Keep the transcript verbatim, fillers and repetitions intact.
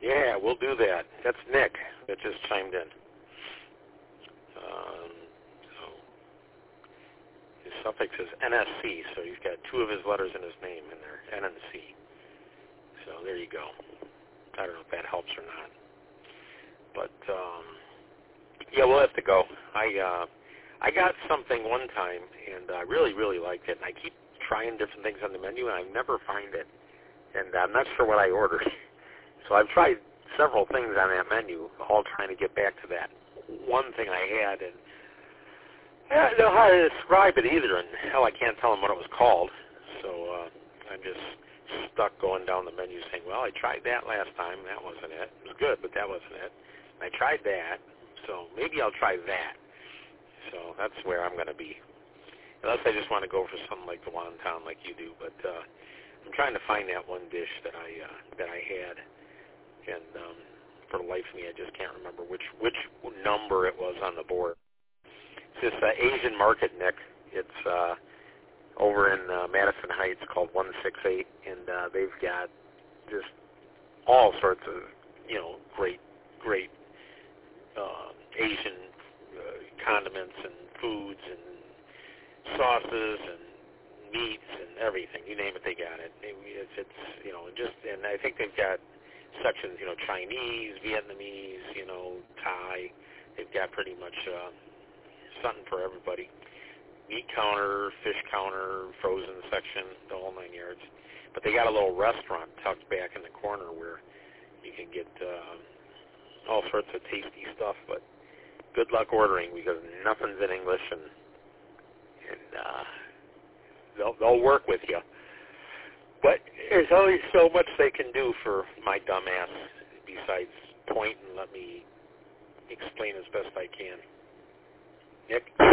Yeah, we'll do that. That's Nick that just chimed in. Um, so his suffix is N S C, so he's got two of his letters in his name in there, N and C. So there you go. I don't know if that helps or not. But, um, yeah, we'll have to go. I uh, I got something one time, and I really, really liked it. And I keep trying different things on the menu, and I never find it. And I'm not sure what I ordered. So I've tried several things on that menu, all trying to get back to that one thing I had. And I don't know how to describe it either, and hell, I can't tell them what it was called. So uh, I'm just stuck going down the menu saying, well, I tried that last time. That wasn't it. It was good, but that wasn't it. I tried that, so maybe I'll try that. So that's where I'm going to be. Unless I just want to go for something like the wonton like you do. But uh, I'm trying to find that one dish that I uh, that I had. And um, for the life of me, I just can't remember which which number it was on the board. It's this uh, Asian market, Nick. It's uh, over in uh, Madison Heights called one sixty-eight. And uh, they've got just all sorts of, you know, great, great uh, Asian uh, condiments and foods and sauces and meats and everything. You name it, they got it. It's, it's you know, just, and I think they've got sections, you know, Chinese, Vietnamese, you know, Thai. They've got pretty much uh, something for everybody. Meat counter, fish counter, frozen section, the whole nine yards. But they got a little restaurant tucked back in the corner where you can get uh, all sorts of tasty stuff, but good luck ordering because nothing's in English, and and uh, they'll they'll work with you. But there's only so much they can do for my dumb ass besides point and let me explain as best I can. Nick?